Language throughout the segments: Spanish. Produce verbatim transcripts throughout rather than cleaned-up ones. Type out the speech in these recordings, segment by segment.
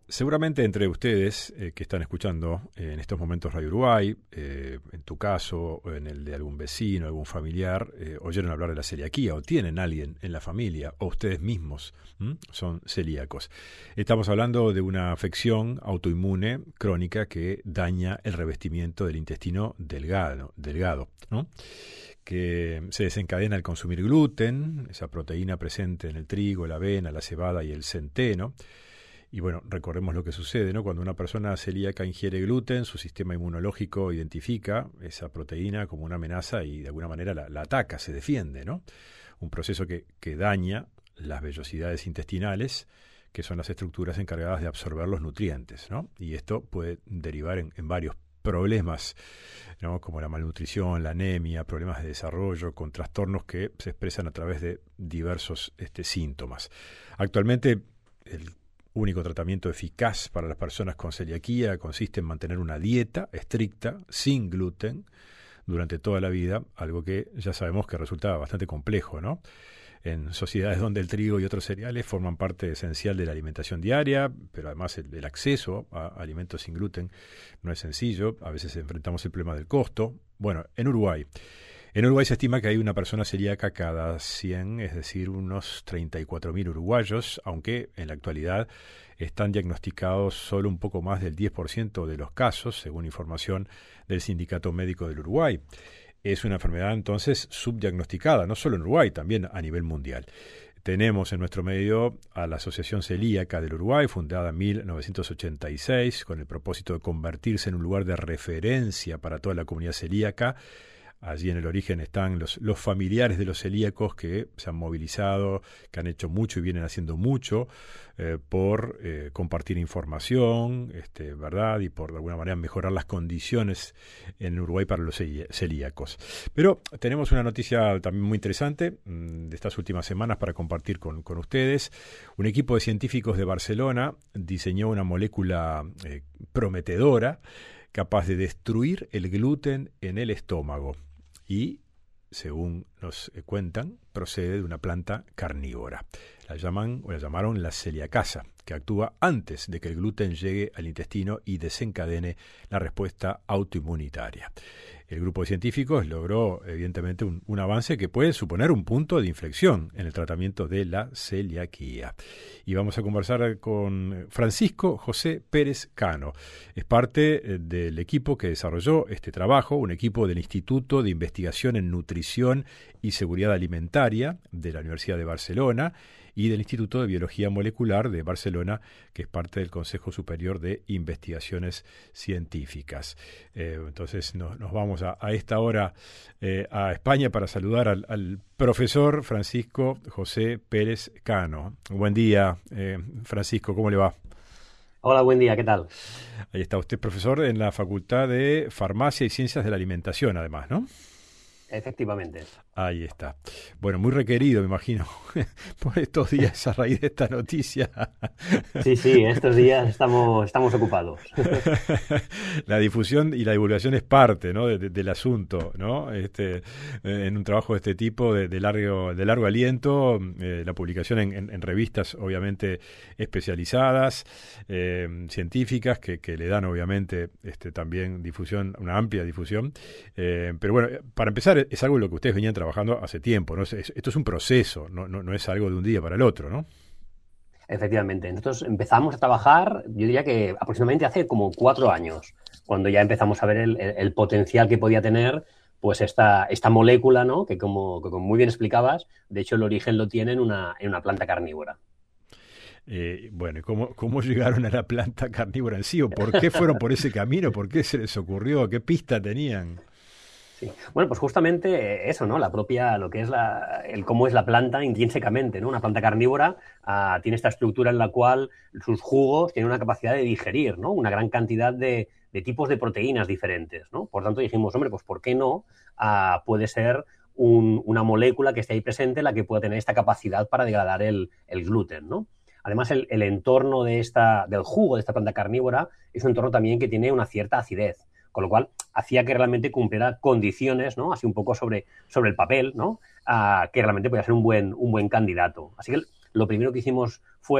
seguramente entre ustedes eh, que están escuchando eh, en estos momentos Radio Uruguay, eh, en tu caso, o en el de algún vecino, algún familiar, eh, oyeron hablar de la celiaquía o tienen alguien en la familia o ustedes mismos ¿m? son celíacos. Estamos hablando de una afección autoinmune crónica que daña el revestimiento del intestino delgado, delgado, ¿no? Que se desencadena al consumir gluten, esa proteína presente en el trigo, la avena, la cebada y el centeno. Y bueno, recordemos lo que sucede, ¿no? Cuando una persona celíaca ingiere gluten, su sistema inmunológico identifica esa proteína como una amenaza y de alguna manera la, la ataca, se defiende, ¿no? Un proceso que, que daña las vellosidades intestinales, que son las estructuras encargadas de absorber los nutrientes, ¿no? Y esto puede derivar en, en varios problemas, ¿no? Como la malnutrición, la anemia, problemas de desarrollo, con trastornos que se expresan a través de diversos este, síntomas. Actualmente, el único tratamiento eficaz para las personas con celiaquía consiste en mantener una dieta estricta, sin gluten, durante toda la vida, algo que ya sabemos que resulta bastante complejo, ¿no? En sociedades donde el trigo y otros cereales forman parte esencial de la alimentación diaria, pero además el, el acceso a alimentos sin gluten no es sencillo, a veces enfrentamos el problema del costo. Bueno, en Uruguay, En Uruguay se estima que hay una persona celíaca cada cien, es decir, unos treinta y cuatro mil uruguayos, aunque en la actualidad están diagnosticados solo un poco más del diez por ciento de los casos, según información del Sindicato Médico del Uruguay. Es una enfermedad entonces subdiagnosticada, no solo en Uruguay, también a nivel mundial. Tenemos en nuestro medio a la Asociación Celíaca del Uruguay, fundada en mil novecientos ochenta y seis, con el propósito de convertirse en un lugar de referencia para toda la comunidad celíaca. Allí en el origen están los, los familiares de los celíacos que se han movilizado, que han hecho mucho y vienen haciendo mucho eh, por eh, compartir información, este, ¿verdad? Y por de alguna manera mejorar las condiciones en Uruguay para los celíacos. Pero tenemos una noticia también muy interesante mmm, de estas últimas semanas para compartir con, con ustedes. Un equipo de científicos de Barcelona diseñó una molécula eh, prometedora capaz de destruir el gluten en el estómago. Y, según nos cuentan, procede de una planta carnívora. La llaman o la llamaron la celiacasa, que actúa antes de que el gluten llegue al intestino y desencadene la respuesta autoinmunitaria. El grupo de científicos logró, evidentemente, un, un avance que puede suponer un punto de inflexión en el tratamiento de la celiaquía. Y vamos a conversar con Francisco José Pérez Cano. Es parte del equipo que desarrolló este trabajo, un equipo del Instituto de Investigación en Nutrición y Seguridad Alimentaria de la Universidad de Barcelona y del Instituto de Biología Molecular de Barcelona, que es parte del Consejo Superior de Investigaciones Científicas. Eh, entonces nos, nos vamos a, a esta hora eh, a España para saludar al, al profesor Francisco José Pérez Cano. Buen día, eh, Francisco, ¿cómo le va? Hola, buen día, ¿qué tal? Ahí está usted, profesor en la Facultad de Farmacia y Ciencias de la Alimentación, además, ¿no? Efectivamente. Ahí está. Bueno, muy requerido, me imagino, por estos días a raíz de esta noticia. Sí, sí, estos días estamos, estamos ocupados. La difusión y la divulgación es parte, ¿no? de, de, del asunto, ¿no? Este, eh, en un trabajo de este tipo, de, de, largo, de largo aliento, eh, la publicación en, en, en revistas, obviamente, especializadas, eh, científicas, que, que le dan, obviamente, este, también difusión, una amplia difusión. Eh, pero bueno, para empezar, es algo en lo que ustedes venían trabajando hace tiempo, ¿no? Esto es un proceso, no, no, no es algo de un día para el otro, ¿no? Efectivamente. Nosotros empezamos a trabajar, yo diría que aproximadamente hace como cuatro años, cuando ya empezamos a ver el, el, el potencial que podía tener pues esta, esta molécula, ¿no? Que como, que como muy bien explicabas, de hecho el origen lo tiene en una, en una planta carnívora. Eh, bueno, ¿cómo, ¿cómo llegaron a la planta carnívora en sí? ¿O por qué fueron por ese camino? ¿Por qué se les ocurrió? ¿Qué pista tenían? Sí. Bueno, pues justamente eso, ¿no? La propia, lo que es la, el cómo es la planta intrínsecamente, ¿no? Una planta carnívora uh, tiene esta estructura en la cual sus jugos tienen una capacidad de digerir, ¿no? Una gran cantidad de, de tipos de proteínas diferentes, ¿no? Por tanto dijimos, hombre, pues ¿por qué no uh, puede ser un, una molécula que esté ahí presente la que pueda tener esta capacidad para degradar el, el gluten, ¿no? Además, el, el entorno de esta, del jugo de esta planta carnívora es un entorno también que tiene una cierta acidez, con lo cual hacía que realmente cumpliera condiciones, ¿no? Así un poco sobre, sobre el papel, ¿no? Uh, que realmente podía ser un buen, un buen candidato. Así que lo primero que hicimos fue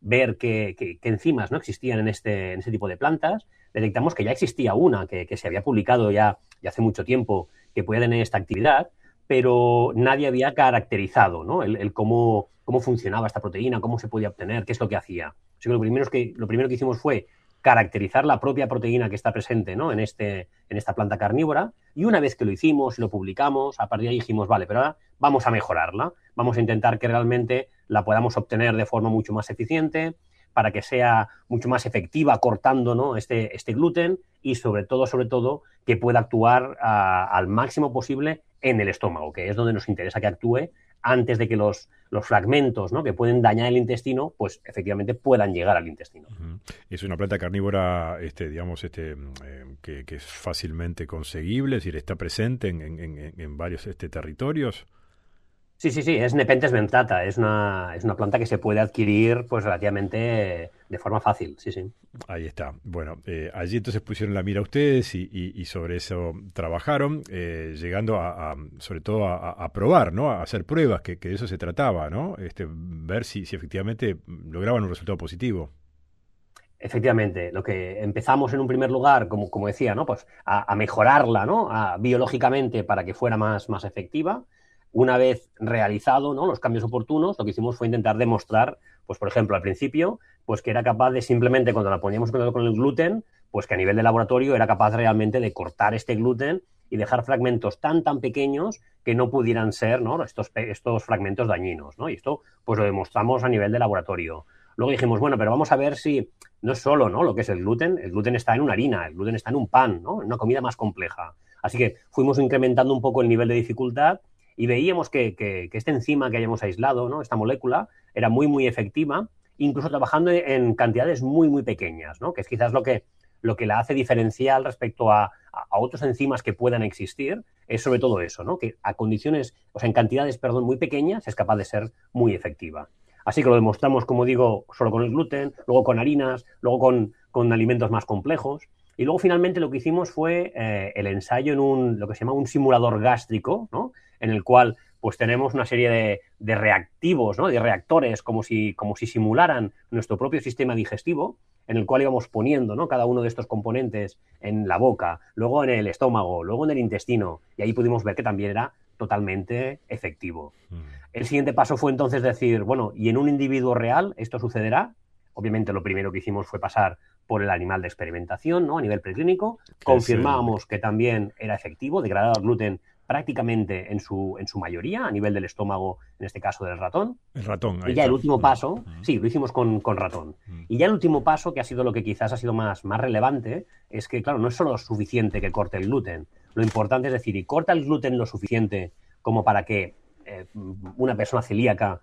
ver qué, qué, qué enzimas, ¿no?, existían en este, en este tipo de plantas, detectamos que ya existía una, que, que se había publicado ya, ya hace mucho tiempo, que podía tener esta actividad, pero nadie había caracterizado, ¿no?, el, el cómo, cómo funcionaba esta proteína, cómo se podía obtener, qué es lo que hacía. Así que lo primero que, lo primero que hicimos fue caracterizar la propia proteína que está presente, ¿no?, en, este, en esta planta carnívora, y una vez que lo hicimos y lo publicamos, a partir de ahí dijimos, vale, pero ahora vamos a mejorarla, vamos a intentar que realmente la podamos obtener de forma mucho más eficiente, para que sea mucho más efectiva cortando, ¿no?, este, este gluten, y sobre todo, sobre todo, que pueda actuar a, al máximo posible en el estómago, que es donde nos interesa que actúe antes de que los, los fragmentos, ¿no?, que pueden dañar el intestino, pues efectivamente puedan llegar al intestino. Uh-huh. Es una planta carnívora, este, digamos, este, eh, que, que es fácilmente conseguible, es decir, está presente en, en, en, en varios este, territorios. Sí, sí, sí, es Nepenthes dentata, es una, es una planta que se puede adquirir pues relativamente de forma fácil, sí, sí. Ahí está. Bueno, eh, allí entonces pusieron la mira ustedes y, y, y sobre eso trabajaron, eh, llegando a, a sobre todo a, a probar, ¿no? A hacer pruebas, que, que de eso se trataba, ¿no? Este, ver si, si efectivamente lograban un resultado positivo. Efectivamente, lo que empezamos en un primer lugar, como, como decía, ¿no?, pues a, a mejorarla, ¿no?, a, biológicamente para que fuera más, más efectiva. Una vez realizado, ¿no?, los cambios oportunos, lo que hicimos fue intentar demostrar, pues por ejemplo, al principio, pues que era capaz de simplemente, cuando la poníamos con el gluten, pues que a nivel de laboratorio era capaz realmente de cortar este gluten y dejar fragmentos tan, tan pequeños que no pudieran ser, ¿no?, estos, estos fragmentos dañinos, ¿no? Y esto pues lo demostramos a nivel de laboratorio. Luego dijimos, bueno, pero vamos a ver si no es solo, ¿no?, lo que es el gluten. El gluten está en una harina, el gluten está en un pan, ¿no?, en una comida más compleja. Así que fuimos incrementando un poco el nivel de dificultad y veíamos que, que, que esta enzima que hayamos aislado, ¿no?, esta molécula, era muy, muy efectiva, incluso trabajando en cantidades muy, muy pequeñas, ¿no?, que es quizás lo que, lo que la hace diferencial respecto a, a otras enzimas que puedan existir, es sobre todo eso, ¿no?, que a condiciones, o sea, en cantidades, perdón, muy pequeñas, es capaz de ser muy efectiva. Así que lo demostramos, como digo, solo con el gluten, luego con harinas, luego con, con alimentos más complejos. Y luego finalmente lo que hicimos fue eh, el ensayo en un, lo que se llama un simulador gástrico, ¿no?, en el cual pues tenemos una serie de, de reactivos, ¿no?, de reactores, como si, como si simularan nuestro propio sistema digestivo, en el cual íbamos poniendo, ¿no?, cada uno de estos componentes en la boca, luego en el estómago, luego en el intestino, y ahí pudimos ver que también era totalmente efectivo. Mm. El siguiente paso fue entonces decir, bueno, ¿y en un individuo real esto sucederá? Obviamente lo primero que hicimos fue pasar por el animal de experimentación, ¿no?, a nivel preclínico, confirmábamos el... que también era efectivo, degradaba el gluten prácticamente en su, en su mayoría, a nivel del estómago, en este caso del ratón. El ratón, ahí Y ya está. el último paso, uh-huh. sí, lo hicimos con, con ratón. Uh-huh. Y ya el último paso, que ha sido lo que quizás ha sido más, más relevante, es que, claro, no es solo suficiente que corte el gluten. Lo importante es decir, y corta el gluten lo suficiente como para que eh, una persona celíaca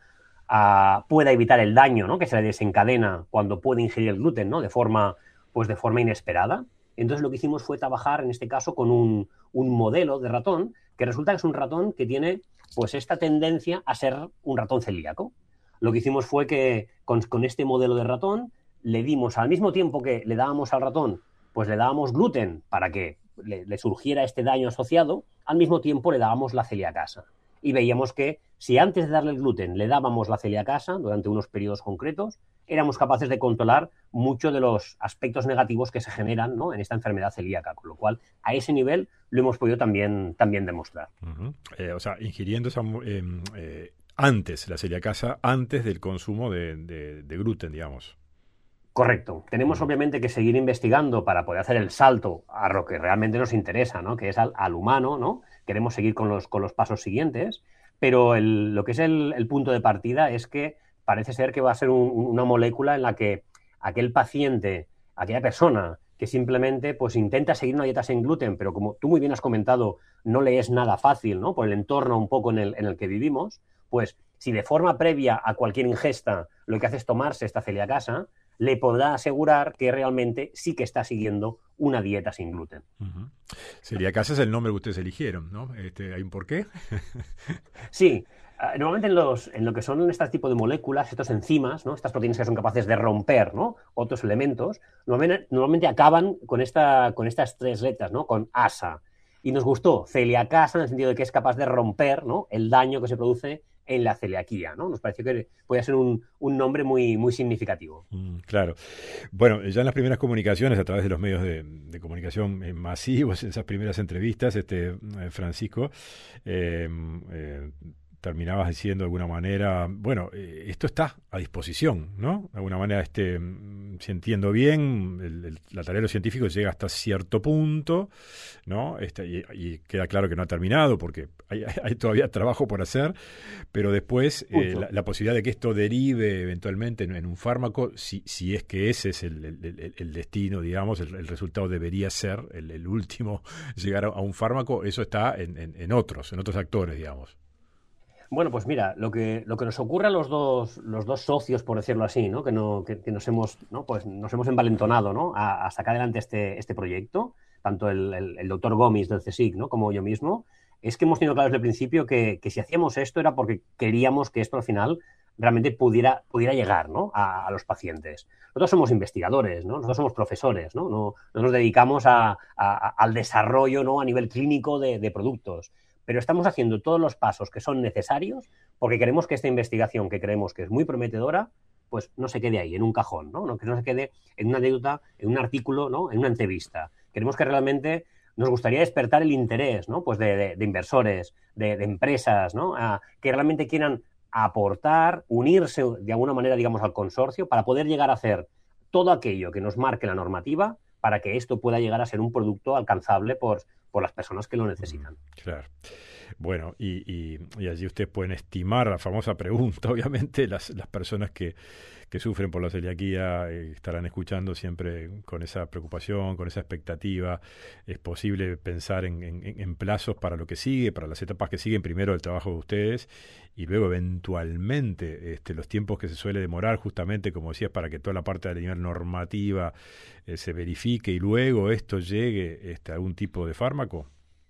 uh, pueda evitar el daño, ¿no?, que se le desencadena cuando puede ingerir el gluten, ¿no?, de forma, pues de forma inesperada. Entonces lo que hicimos fue trabajar, en este caso, con un, un modelo de ratón que resulta que es un ratón que tiene pues esta tendencia a ser un ratón celíaco. Lo que hicimos fue que con, con este modelo de ratón le dimos, al mismo tiempo que le dábamos al ratón, pues le dábamos gluten para que le, le surgiera este daño asociado, al mismo tiempo le dábamos la celiacasa. Y veíamos que si antes de darle el gluten le dábamos la celiacasa durante unos periodos concretos, éramos capaces de controlar muchos de los aspectos negativos que se generan, ¿no?, en esta enfermedad celíaca, con lo cual a ese nivel lo hemos podido también, también demostrar. Uh-huh. Eh, o sea, ingiriendo esa, eh, eh, antes la celiacasa, antes del consumo de, de, de gluten, digamos. Correcto. Tenemos uh-huh. obviamente que seguir investigando para poder hacer el salto a lo que realmente nos interesa, ¿no?, que es al, al humano, ¿no? Queremos seguir con los, con los pasos siguientes, pero el, lo que es el, el punto de partida es que parece ser que va a ser un, una molécula en la que aquel paciente, aquella persona que simplemente pues intenta seguir una dieta sin gluten, pero como tú muy bien has comentado, no le es nada fácil, ¿no?, por el entorno un poco en el, en el que vivimos, pues si de forma previa a cualquier ingesta lo que hace es tomarse esta celiacasa, le podrá asegurar que realmente sí que está siguiendo una dieta sin gluten. Uh-huh. Celiacasa es el nombre que ustedes eligieron, ¿no? Este, ¿hay un porqué? Sí. Uh, normalmente en, los, en lo que son este tipo de moléculas, estas enzimas, ¿no?, estas proteínas que son capaces de romper, ¿no?, otros elementos, normalmente, normalmente acaban con, esta, con estas tres letras, ¿no?, con asa. Y nos gustó celiacasa en el sentido de que es capaz de romper, ¿no?, el daño que se produce en la celiaquía, ¿no? Nos pareció que podía ser un, un nombre muy, muy significativo. Mm, claro. Bueno, ya en las primeras comunicaciones, a través de los medios de, de comunicación eh, masivos, en esas primeras entrevistas, este eh, Francisco, eh, eh, terminabas diciendo de alguna manera, bueno, eh, esto está a disposición, ¿no? De alguna manera, este, si entiendo bien, el, el, la tarea de los científicos llega hasta cierto punto, ¿no? Este, y, y queda claro que no ha terminado porque hay, hay todavía trabajo por hacer, pero después eh, la, la posibilidad de que esto derive eventualmente en, en un fármaco, si, si es que ese es el, el, el, el destino, digamos, el, el resultado debería ser el, el último, llegar a, a un fármaco, eso está en, en, en otros, en otros actores, digamos. Bueno, pues mira, lo que, lo que nos ocurre a los dos, los dos socios, por decirlo así, ¿no? Que, no, que, que nos hemos, ¿no? Pues nos hemos envalentonado, ¿no? a, a sacar adelante este, este proyecto, tanto el, el, el doctor Gomis del CSIC, ¿no? Como yo mismo, es que hemos tenido claro desde el principio que, que si hacíamos esto era porque queríamos que esto al final realmente pudiera, pudiera llegar, ¿no? a, a los pacientes. Nosotros somos investigadores, ¿no? Nosotros somos profesores, ¿no? No, no nos dedicamos a, a, al desarrollo, ¿no? A nivel clínico de, de productos. Pero estamos haciendo todos los pasos que son necesarios porque queremos que esta investigación, que creemos que es muy prometedora, pues no se quede ahí, en un cajón, ¿no? No, que no se quede en una anécdota, en un artículo, ¿no? En una entrevista. Queremos que realmente nos gustaría despertar el interés, ¿no? Pues de, de, de inversores, de, de empresas, ¿no? A, que realmente quieran aportar, unirse de alguna manera, digamos, al consorcio para poder llegar a hacer todo aquello que nos marque la normativa para que esto pueda llegar a ser un producto alcanzable por, por las personas que lo necesitan. Claro. Bueno, y, y, y allí ustedes pueden estimar la famosa pregunta, obviamente, las, las personas que, que sufren por la celiaquía eh, estarán escuchando siempre con esa preocupación, con esa expectativa. ¿Es posible pensar en, en, en plazos para lo que sigue, para las etapas que siguen, primero el trabajo de ustedes y luego eventualmente este, los tiempos que se suele demorar justamente, como decías, para que toda la parte de la nivel normativa eh, se verifique y luego esto llegue este, a algún tipo de fármaco?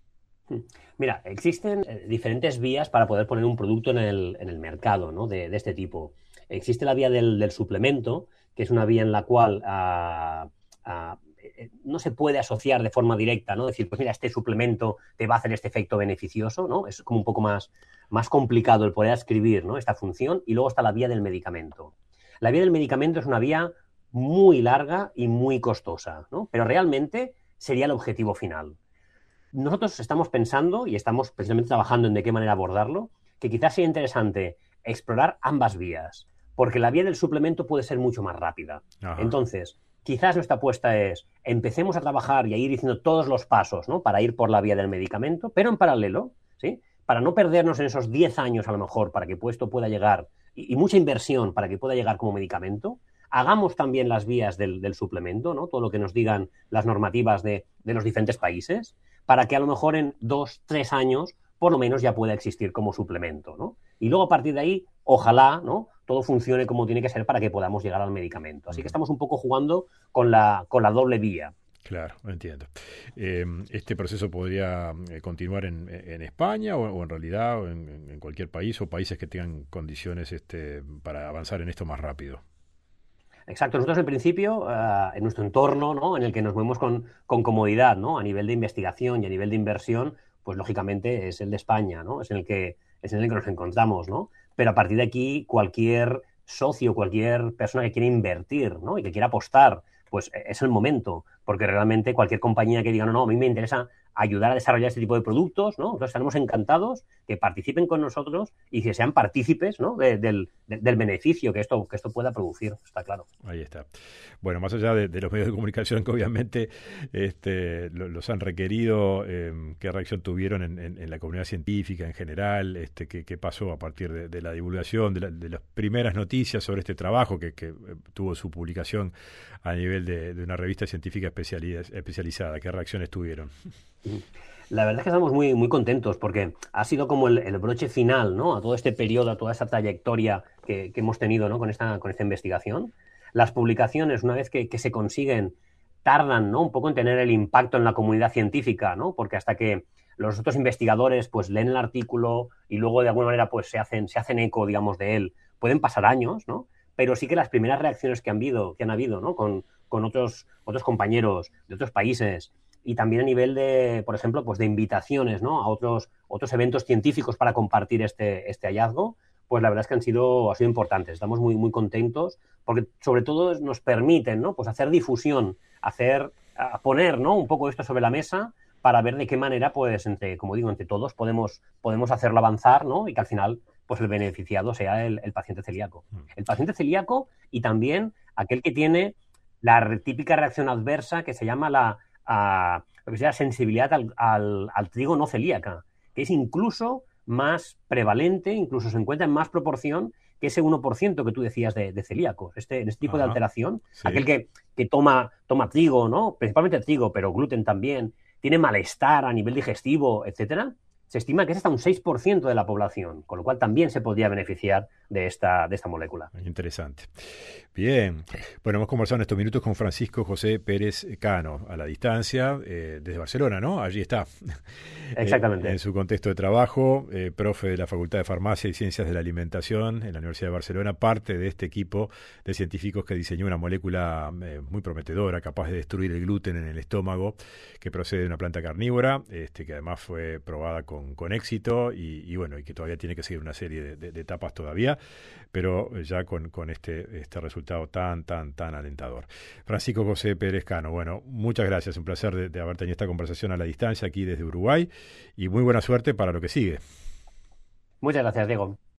Mira, existen eh, diferentes vías para poder poner un producto en el, en el mercado, ¿no? de, de este tipo. Existe la vía del, del suplemento, que es una vía en la cual uh, uh, no se puede asociar de forma directa, ¿no? Decir, pues mira, este suplemento te va a hacer este efecto beneficioso, ¿no? Es como un poco más, más complicado el poder escribir, ¿no? Esta función. Y luego está la vía del medicamento. La vía del medicamento es una vía muy larga y muy costosa, ¿no? Pero realmente sería el objetivo final. Nosotros estamos pensando y estamos precisamente trabajando en de qué manera abordarlo, que quizás sea interesante explorar ambas vías, porque la vía del suplemento puede ser mucho más rápida. Ajá. Entonces, quizás nuestra apuesta es, empecemos a trabajar y a ir diciendo todos los pasos, ¿no? Para ir por la vía del medicamento, pero en paralelo, ¿sí? Para no perdernos en esos diez años a lo mejor, para que esto pueda llegar, y, y mucha inversión para que pueda llegar como medicamento, hagamos también las vías del, del suplemento, ¿no? Todo lo que nos digan las normativas de, de los diferentes países, para que a lo mejor en dos, tres años, por lo menos ya pueda existir como suplemento, ¿no? Y luego a partir de ahí, ojalá, ¿no? Todo funcione como tiene que ser para que podamos llegar al medicamento. Así que estamos un poco jugando con la, con la doble vía. Claro, entiendo. Eh, ¿Este proceso podría continuar en, en España o, o en realidad o en, en cualquier país o países que tengan condiciones este, para avanzar en esto más rápido? Exacto. Nosotros, en principio, uh, en nuestro entorno, ¿no? En el que nos movemos con, con comodidad, ¿no? A nivel de investigación y a nivel de inversión, pues lógicamente es el de España, ¿no? Es en el que, es en el que nos encontramos, ¿no? Pero a partir de aquí, cualquier socio, cualquier persona que quiera invertir, ¿no? Y que quiera apostar, pues es el momento, porque realmente cualquier compañía que diga, no, no, a mí me interesa ayudar a desarrollar este tipo de productos, ¿no? Entonces estaremos encantados que participen con nosotros y que sean partícipes, ¿no? de, del, de, del beneficio que esto, que esto pueda producir, está claro. Ahí está. Bueno, más allá de, de los medios de comunicación que obviamente este, lo, los han requerido, eh, ¿qué reacción tuvieron en, en, en la comunidad científica en general? Este, ¿qué, qué pasó a partir de, de la divulgación, de, la, de las primeras noticias sobre este trabajo que, que tuvo su publicación a nivel de, de una revista científica especializada? ¿Qué reacciones tuvieron? La verdad es que estamos muy, muy contentos porque ha sido como el, el broche final, ¿no? A todo este periodo, a toda esa trayectoria que, que hemos tenido, ¿no? con, esta, con esta investigación. Las publicaciones, una vez que, que se consiguen, tardan, ¿no? un poco en tener el impacto en la comunidad científica, ¿no? Porque hasta que los otros investigadores pues leen el artículo y luego de alguna manera pues se hacen, se hacen eco, digamos, de él, pueden pasar años, ¿no? Pero sí que las primeras reacciones que han habido, que han habido, ¿no? Con, con otros, otros compañeros de otros países, y también a nivel de, por ejemplo, pues de invitaciones, ¿no? A otros, otros eventos científicos para compartir este, este hallazgo, pues la verdad es que han sido, ha sido importantes. Estamos muy, muy contentos porque sobre todo nos permiten, ¿no? Pues hacer difusión, hacer, a poner, ¿no? un poco esto sobre la mesa para ver de qué manera, pues, entre, como digo, entre todos podemos, podemos hacerlo avanzar, ¿no? Y que al final, pues, el beneficiado sea el, el paciente celíaco. El paciente celíaco y también aquel que tiene la re- típica reacción adversa que se llama la, a, lo que sea sensibilidad al, al, al trigo no celíaca, que es incluso más prevalente, incluso se encuentra en más proporción que ese uno por ciento que tú decías de, de celíacos. Este, este tipo de Ajá, alteración, sí. aquel que, que toma, toma trigo, ¿no? Principalmente trigo, pero gluten también, tiene malestar a nivel digestivo, etcétera, se estima que es hasta un seis por ciento de la población, con lo cual también se podría beneficiar de esta, de esta molécula. Interesante. Bien. Bueno, hemos conversado en estos minutos con Francisco José Pérez Cano, a la distancia, eh, desde Barcelona, ¿no? Allí está. Exactamente. Eh, en su contexto de trabajo, eh, profe de la Facultad de Farmacia y Ciencias de la Alimentación en la Universidad de Barcelona, parte de este equipo de científicos que diseñó una molécula eh, muy prometedora, capaz de destruir el gluten en el estómago, que procede de una planta carnívora, este, que además fue probada con, con éxito y, y bueno, y que todavía tiene que seguir una serie de, de, de etapas todavía, pero ya con, con este, este resultado tan, tan, tan alentador. Francisco José Pérez Cano, bueno, muchas gracias, un placer de, de haber tenido esta conversación a la distancia aquí desde Uruguay y muy buena suerte para lo que sigue. Muchas gracias, Diego.